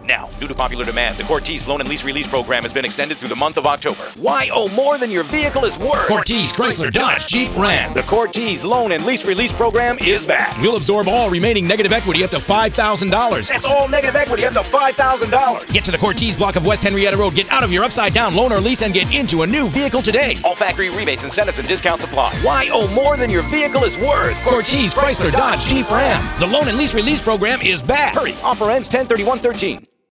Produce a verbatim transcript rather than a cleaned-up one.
Now, due to popular demand, the Cortez Loan and Lease Release Program has been extended through the month of October. Why owe more than your vehicle is worth? Cortez, Chrysler, Dodge, Jeep, Ram. The Cortez Loan and Lease Release Program is back. We'll absorb all remaining negative equity up to five thousand dollars. That's all negative equity up to five thousand dollars. Get to the Cortez block of West Henrietta Road. Get out of your upside-down loan or lease and get into a new vehicle today. All factory rebates, incentives, and discounts apply. Why owe more than your vehicle is worth? Cortez, Chrysler, Dodge, Jeep, Ram. The Loan and Lease Release Program is back. Hurry, offer ends ten thirty-one thirteen.